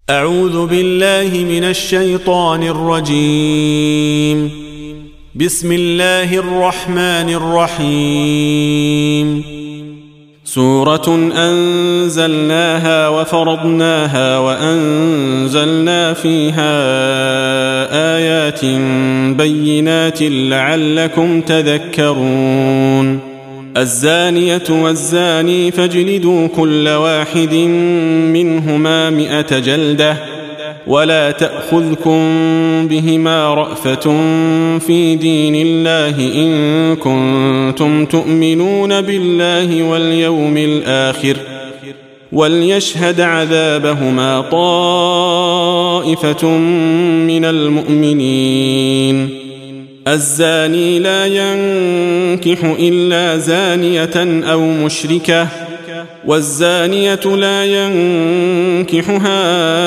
أعوذ بالله من الشيطان الرجيم. بسم الله الرحمن الرحيم. سورة أنزلناها وفرضناها وأنزلنا فيها آيات بينات لعلكم تذكرون. الزانية والزاني فاجلدوا كل واحد منهما 100 جلدة ولا تأخذكم بهما رأفة في دين الله إن كنتم تؤمنون بالله واليوم الآخر وليشهد عذابهما طائفة من المؤمنين. الزاني لا ينكح إلا زانية أو مشركة والزانية لا ينكحها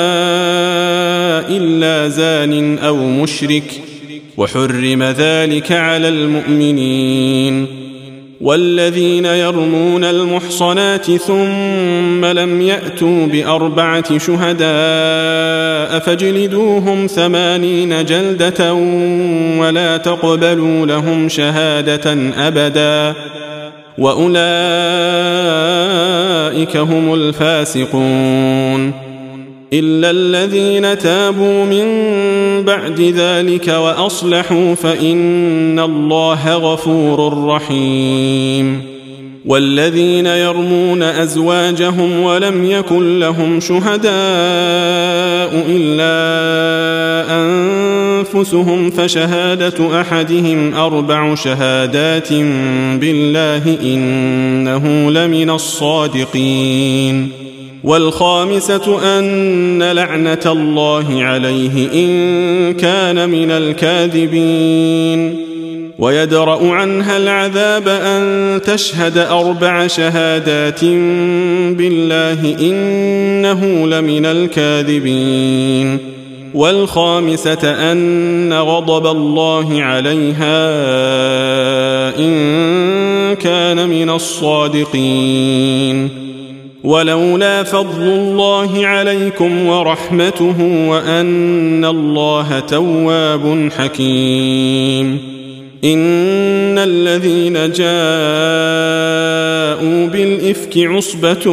إلا زان أو مشرك وحرم ذلك على المؤمنين. والذين يرمون المحصنات ثم لم يأتوا ب4 شهداء فاجلدوهم 80 جلدة ولا تقبلوا لهم شهادة أبدا وأولئك هم الفاسقون. إلا الذين تابوا من بعد ذلك وأصلحوا فإن الله غفور رحيم. والذين يرمون أزواجهم ولم يكن لهم شهداء إلا أنفسهم فشهادة أحدهم 4 شهادات بالله إنه لمن الصادقين. والخامسة أن لعنة الله عليه إن كان من الكاذبين. ويدرأ عنها العذاب أن تشهد 4 شهادات بالله إنه لمن الكاذبين. والخامسة أن غضب الله عليها إن كان من الصادقين. ولولا فضل الله عليكم ورحمته وأن الله تواب حكيم. إن الذين جاءوا بالإفك عصبة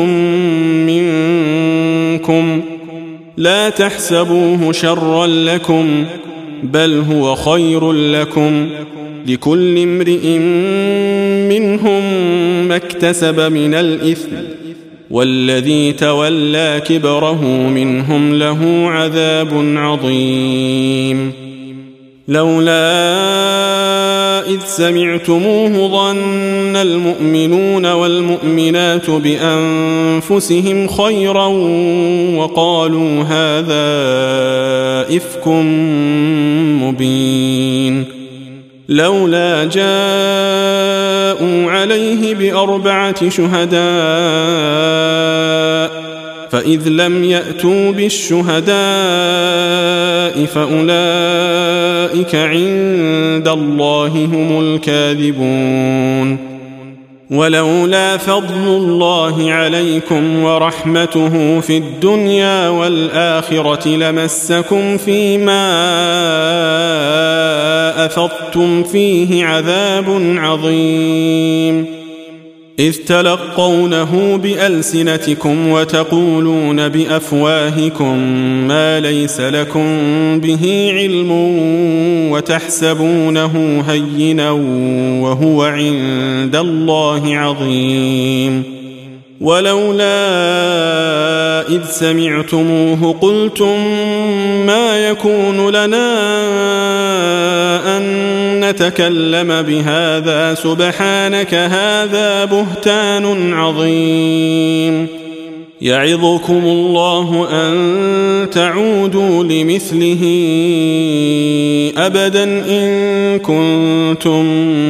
منكم لا تحسبوه شرا لكم بل هو خير لكم لكل امرئ منهم ما اكتسب من الإثم والذي تولى كبره منهم له عذاب عظيم. لولا إذ سمعتموه ظن المؤمنون والمؤمنات بأنفسهم خيرا وقالوا هذا إفك مبين. لولا جاءوا عليه ب4 شهداء فإذ لم يأتوا بالشهداء فأولئك عند الله هم الكاذبون. ولولا فضل الله عليكم ورحمته في الدنيا والآخرة لمسكم فيما أفضتم فيه عذاب عظيم إذ تلقونه بألسنتكم وتقولون بأفواهكم ما ليس لكم به علم وتحسبونه هينا وهو عند الله عظيم. ولولا إذ سمعتموه قلتم ما يكون لنا أن نتكلم بهذا سبحانك هذا بهتان عظيم. يعظكم الله أن تعودوا لمثله أبدا إن كنتم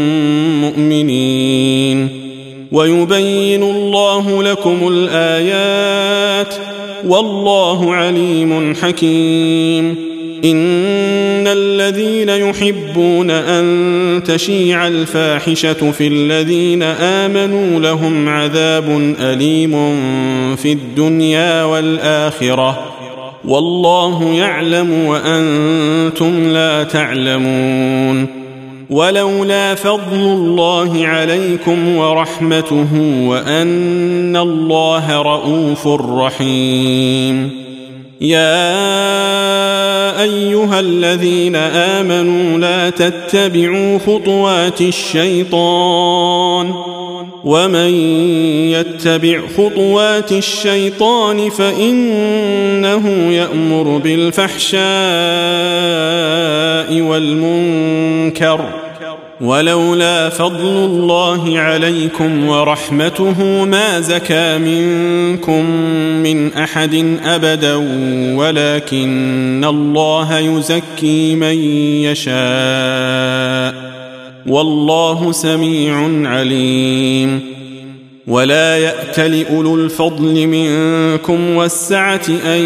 مؤمنين. ويبين الله لكم الآيات والله عليم حكيم. إن الذين يحبون أن تشيع الفاحشة في الذين آمنوا لهم عذاب أليم في الدنيا والآخرة والله يعلم وأنتم لا تعلمون. ولولا فضل الله عليكم ورحمته وأن الله رؤوف رحيم. يا أيها الذين آمنوا لا تتبعوا خطوات الشيطان، ومن يتبع خطوات الشيطان فإنه يأمر بالفحشاء والمنكر. ولولا فضل الله عليكم ورحمته ما زكى منكم من أحد أبدا ولكن الله يزكي من يشاء والله سميع عليم. ولا يأتل أولو الفضل منكم والسعة أن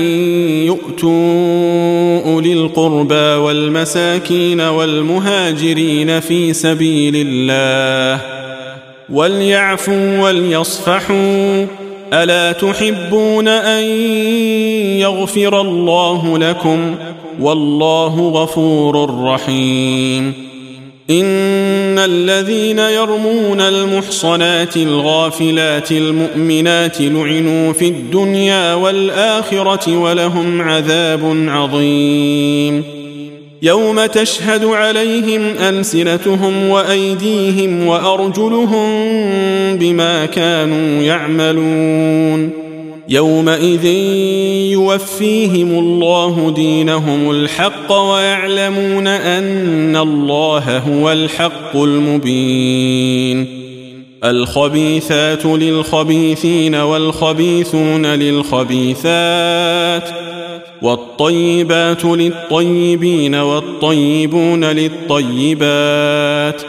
يؤتوا أولي القربى والمساكين والمهاجرين في سبيل الله وليعفوا وليصفحوا. ألا تحبون أن يغفر الله لكم والله غفور رحيم. إن الذين يرمون المحصنات الغافلات المؤمنات لعنوا في الدنيا والآخرة ولهم عذاب عظيم. يوم تشهد عليهم ألسنتهم وأيديهم وأرجلهم بما كانوا يعملون. يومئذ يوفيهم الله دينهم الحق ويعلمون أن الله هو الحق المبين. الخبيثات للخبيثين والخبيثون للخبيثات والطيبات للطيبين والطيبون للطيبات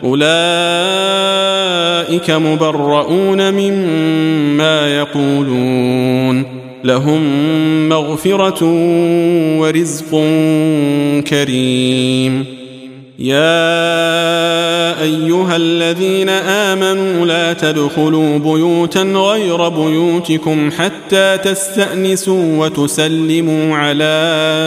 أولئك مبرؤون مما يقولون لهم مغفرة ورزق كريم. يا أيها الذين آمنوا لا تدخلوا بيوتا غير بيوتكم حتى تستأنسوا وتسلموا على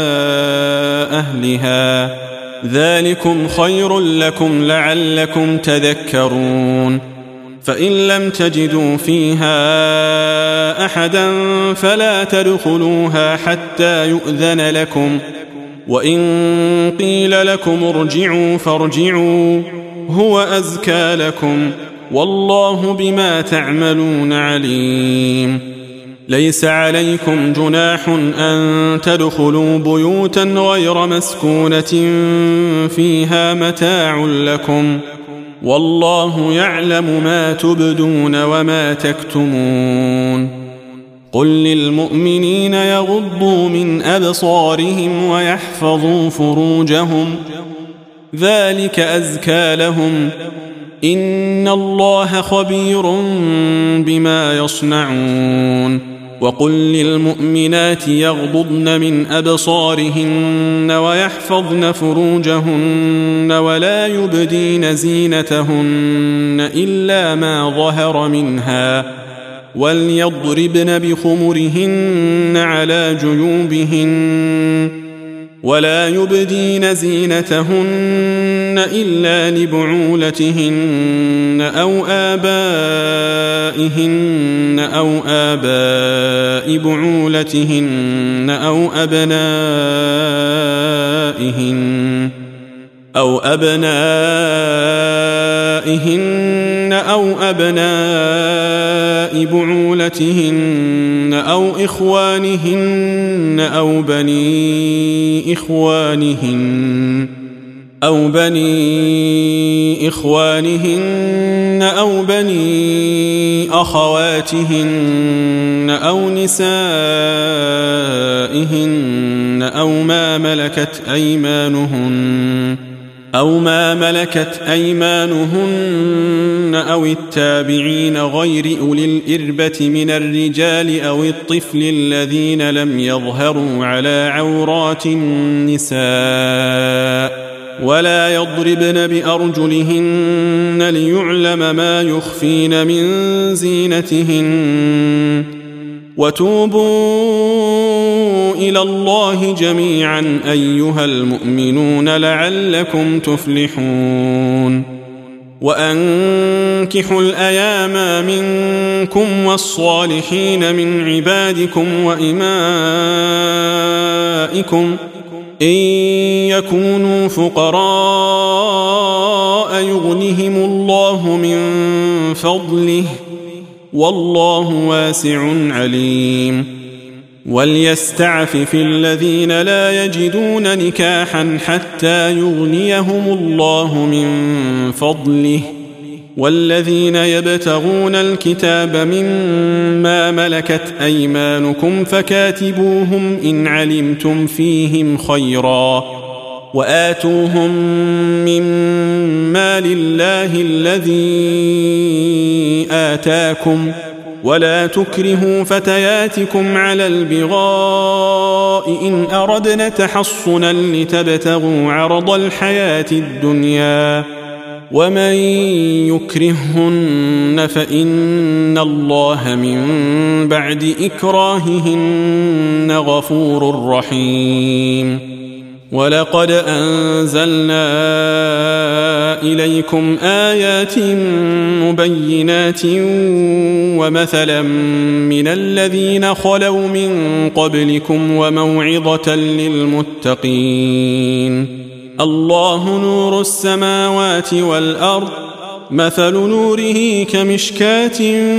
أهلها ذلكم خير لكم لعلكم تذكرون. فإن لم تجدوا فيها أحدا فلا تدخلوها حتى يؤذن لكم وإن قيل لكم ارجعوا فارجعوا هو أزكى لكم والله بما تعملون عليم. ليس عليكم جناح أن تدخلوا بيوتا غير مسكونة فيها متاع لكم والله يعلم ما تبدون وما تكتمون. قل للمؤمنين يغضوا من أبصارهم ويحفظوا فروجهم ذلك أزكى لهم إن الله خبير بما يصنعون. وقل للمؤمنات يغضضن من أبصارهن ويحفظن فروجهن ولا يبدين زينتهن إلا ما ظهر منها وليضربن بخمرهن على جيوبهن ولا يبدين زينتهن إلا لبعولتهن أو آبائهن أو آباء بعولتهن أو أبنائهن أو أبناء بعولتهن أو إخوانهن أو بني إخوانهن أو بني أخواتهن أو نسائهن أو ما ملكت أيمانهن أو التابعين غير أولي الإربة من الرجال أو الطفل الذين لم يظهروا على عورات النساء ولا يضربن بأرجلهن ليعلم ما يخفين من زينتهن وتوبوا إلى الله جميعا أيها المؤمنون لعلكم تفلحون وأنكحوا الأيام منكم والصالحين من عبادكم وإمائكم إن يكونوا فقراء يغنهم الله من فضله والله واسع عليم وليستعفف الذين لا يجدون نكاحا حتى يغنيهم الله من فضله والذين يبتغون الكتاب مما ملكت أيمانكم فكاتبوهم إن علمتم فيهم خيرا وآتوهم مما لله الذي آتاكم ولا تكرهوا فتياتكم على البغاء إن أردنا تحصنا لتبتغوا عرض الحياة الدنيا ومن يكرههن فإن الله من بعد إكراههن غفور رحيم ولقد أنزلنا إليكم آيات مبينات ومثلا من الذين خلوا من قبلكم وموعظة للمتقين الله نور السماوات والأرض مثل نوره كمشكاة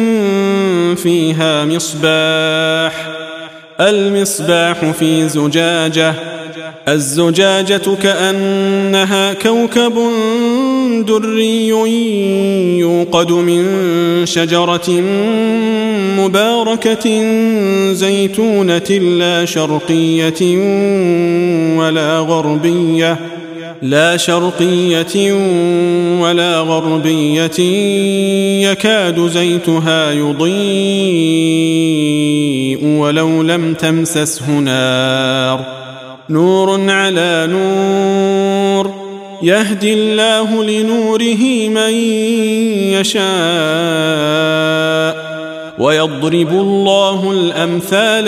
فيها مصباح المصباح في زجاجة الزجاجة كأنها كوكب دري يوقد من شجرة مباركة زيتونة لا شرقية ولا غربية يكاد زيتها يضيء ولو لم تمسسه نار نور على نور يهدي الله لنوره من يشاء ويضرب الله الأمثال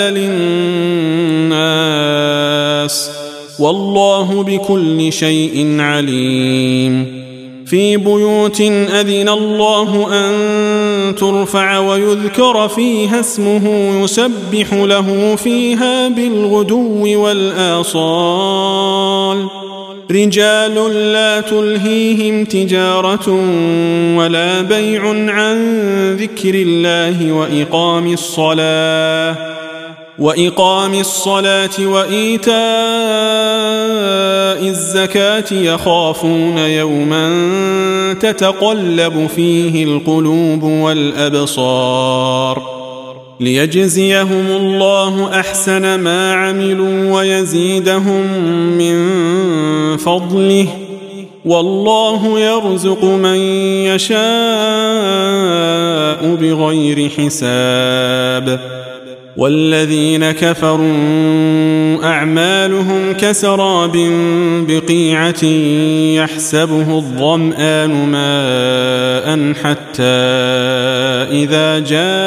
للناس والله بكل شيء عليم في بيوت أذن الله أن ترفع ويذكر فيها اسمه يسبح له فيها بالغدو والآصال رجال لا تلهيهم تجارة ولا بيع عن ذكر الله وإقام الصلاة وإيتاء الزكاة يخافون يوما تتقلب فيه القلوب والأبصار ليجزيهم الله أحسن ما عملوا ويزيدهم من فضله والله يرزق من يشاء بغير حساب والذين كفروا أعمالهم كسراب بقيعة يحسبه الظمآن ماء حتى إذا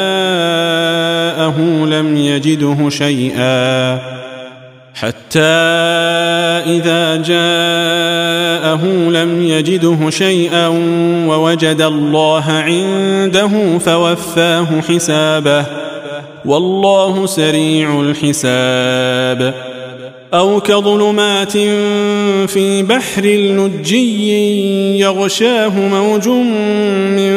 جاءه لم يجده شيئا ووجد الله عنده فوفاه حسابه والله سريع الحساب أو كظلمات في بحر لجي يغشاه موج من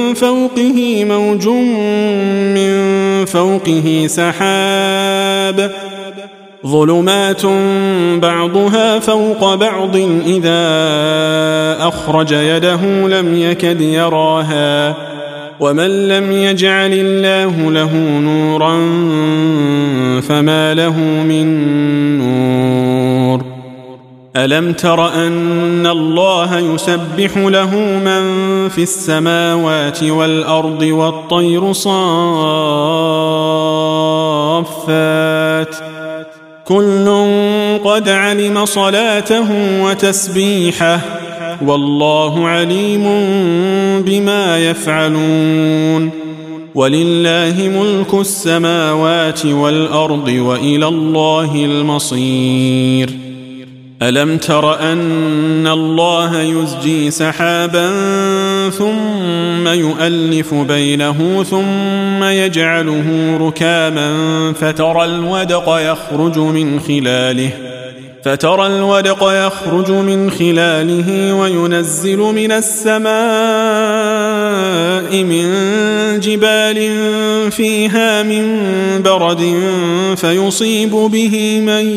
فوقه سحاب ظلمات بعضها فوق بعض إذا أخرج يده لم يكد يراها ومن لم يجعل الله له نورا فما له من نور ألم تر أن الله يسبح له من في السماوات والأرض والطير صافات كل قد علم صلاته وتسبيحه والله عليم بما يفعلون ولله ملك السماوات والأرض وإلى الله المصير ألم تر أن الله يزجي سحابا ثم يؤلف بينه ثم يجعله ركاما فترى الودق يخرج من خلاله وينزل من السماء من جبال فيها من برد فيصيب به من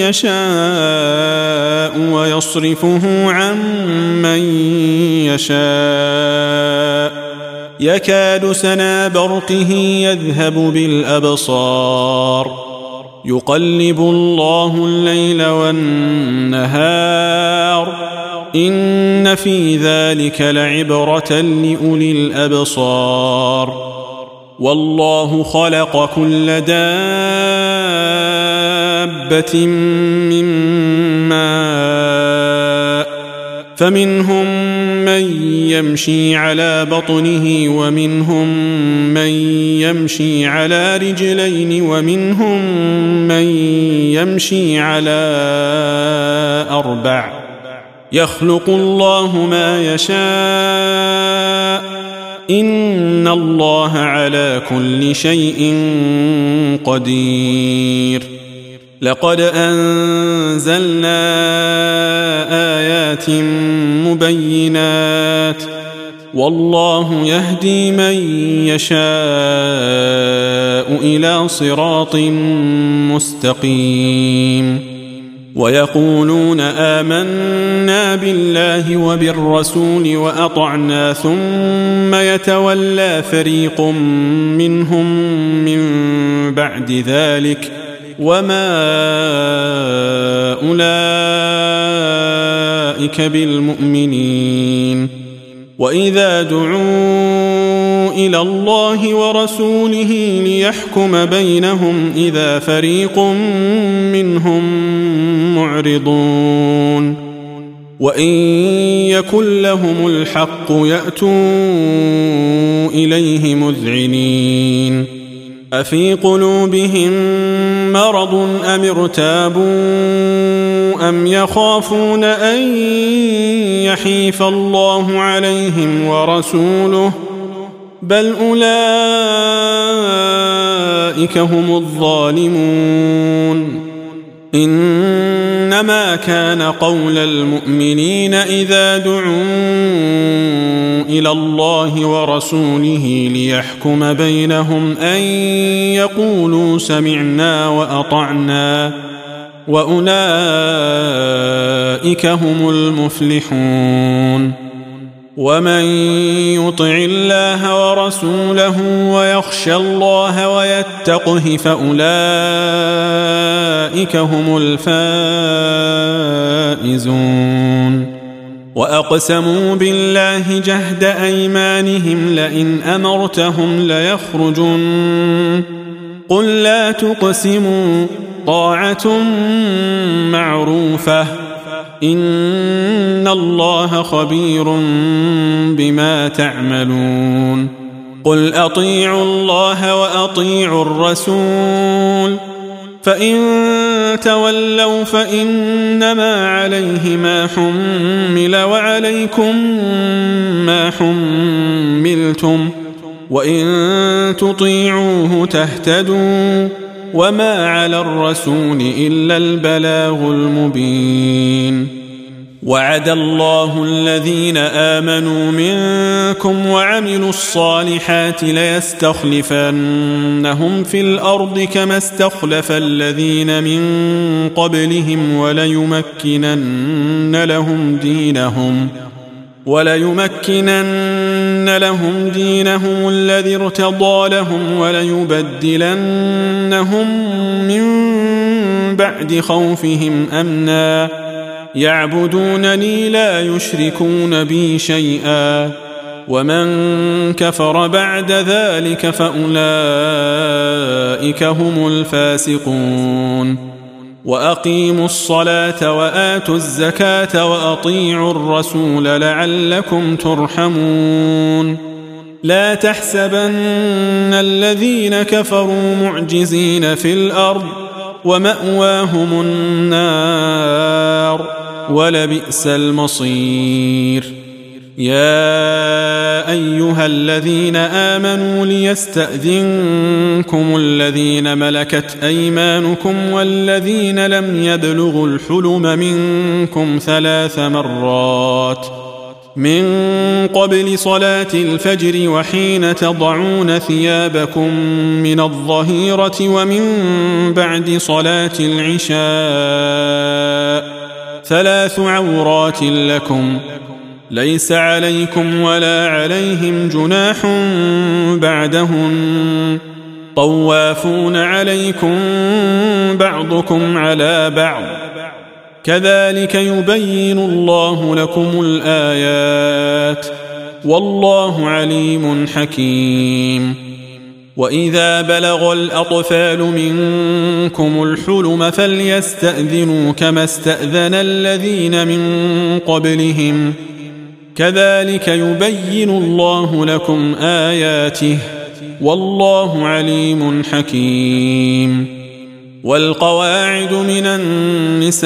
يشاء ويصرفه عن من يشاء يكاد سنا برقه يذهب بالأبصار يقلب الله الليل والنهار إن في ذلك لعبرة لأولي الأبصار والله خلق كل دابة من ماء فمنهم من يمشي على بطنه ومنهم من يمشي على رجلين ومنهم من يمشي على أربع يخلق الله ما يشاء إن الله على كل شيء قدير لقد أنزلنا آيات مبينات والله يهدي من يشاء إلى صراط مستقيم ويقولون آمنا بالله وبالرسول وأطعنا ثم يتولى فريق منهم من بعد ذلك وما أولئك بالمؤمنين وإذا دعوا إلى الله ورسوله ليحكم بينهم إذا فريق منهم معرضون وإن يكن لهم الحق يأتوا إليه مذعنين أفي قلوبهم مرض أم ارتابوا أم يخافون أن يحيف الله عليهم ورسوله بل أولئك هم الظالمون إنما كان قول المؤمنين إذا دعوا إلى الله ورسوله ليحكم بينهم أن يقولوا سمعنا وأطعنا وأولئك هم المفلحون ومن يطع الله ورسوله ويخشى الله ويتقه فأولئك هم الفائزون وأقسموا بالله جهد أيمانهم لئن أمرتهم ليخرجن قل لا تقسموا طاعة معروفة إن الله خبير بما تعملون قل أطيعوا الله وأطيعوا الرسول فإن تولوا فإنما عليه ما حمل وعليكم ما حملتم وإن تطيعوه تهتدوا وما على الرسول إلا البلاغ المبين وعد الله الذين آمنوا منكم وعملوا الصالحات ليستخلفنهم في الأرض كما استخلف الذين من قبلهم وليمكنن لهم دينهم الذي ارتضى لهم وليبدلنهم من بعد خوفهم أمنا يعبدونني لا يشركون بي شيئا ومن كفر بعد ذلك فأولئك هم الفاسقون وأقيموا الصلاة وآتوا الزكاة وأطيعوا الرسول لعلكم ترحمون لا تحسبن الذين كفروا معجزين في الأرض ومأواهم النار ولبئس المصير يا أيها الذين آمنوا ليستأذنكم الذين ملكت أيمانكم والذين لم يبلغوا الحلم منكم 3 مرات من قبل صلاة الفجر وحين تضعون ثيابكم من الظهيرة ومن بعد صلاة العشاء 3 عورات لكم ليس عليكم ولا عليهم جناح بعدهن طوافون عليكم بعضكم على بعض كذلك يبين الله لكم الآيات والله عليم حكيم وإذا بلغ الأطفال منكم الحلم فليستأذنوا كما استأذن الذين من قبلهم كذلك يبين الله لكم آياته والله عليم حكيم والقواعد من النساء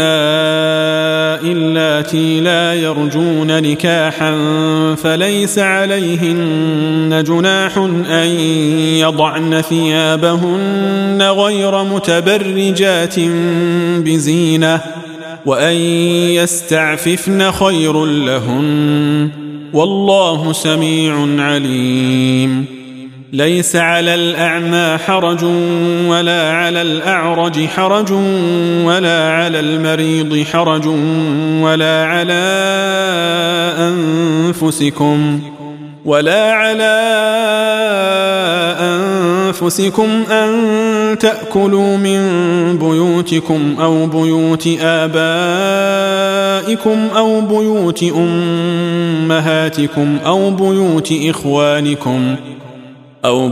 اللاتي لا يرجون نكاحا فليس عليهن جناح أن يضعن ثيابهن غير متبرجات بزينة وأن يستعففن خير لهن والله سميع عليم ليس على الأعمى حرج ولا على الأعرج حرج ولا على المريض حرج ولا على أنفسكم أن تأكلوا من بيوتكم أو بيوت آبائكم أو بيوت أمهاتكم أو بيوت إخوانكم أو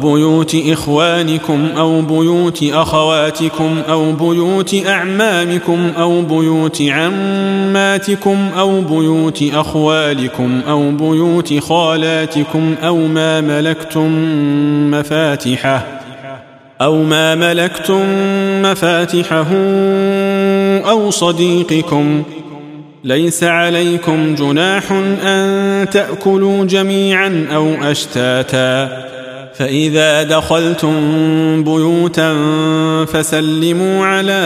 بيوت أخواتكم أو بيوت أعمامكم أو بيوت عماتكم أو بيوت أخوالكم أو بيوت خالاتكم أو ما ملكتم مفاتحه أو صديقكم ليس عليكم جناح أن تأكلوا جميعا أو أشتاتا فإذا دخلتم بيوتا فسلموا على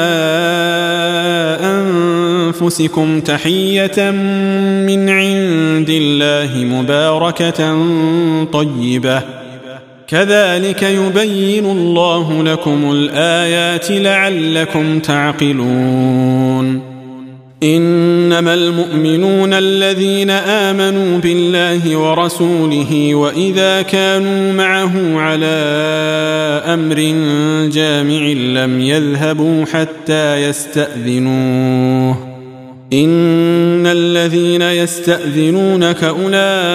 أنفسكم تحية من عند الله مباركة طيبة كذلك يبين الله لكم الآيات لعلكم تعقلون إنما المؤمنون الذين آمنوا بالله ورسوله وإذا كانوا معه على أمر جامع لم يذهبوا حتى يستأذنوه إن الذين يستأذنونك أولئك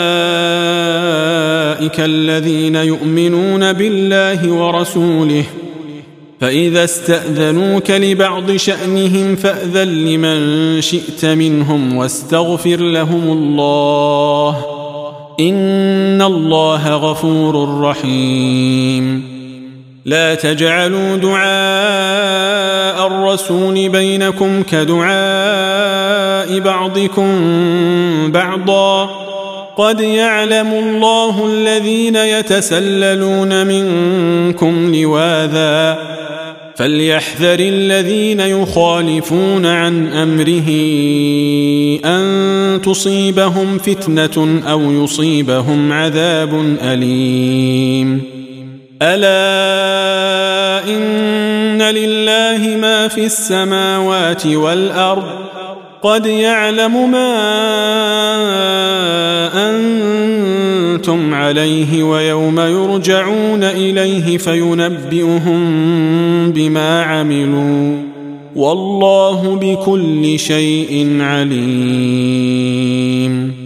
الذين يؤمنون بالله ورسوله فإذا استأذنوك لبعض شأنهم فأذن لمن شئت منهم واستغفر لهم الله إن الله غفور رحيم لا تجعلوا دعاء الرسول بينكم كدعاء بعضكم بعضا قد يعلم الله الذين يتسللون منكم لواذا فليحذر الذين يخالفون عن أمره أن تصيبهم فتنة أو يصيبهم عذاب أليم ألا إن لله ما في السماوات والأرض قد يعلم ما أنتم عليه ويوم يرجعون إليه فينبئهم بما عملوا والله بكل شيء عليم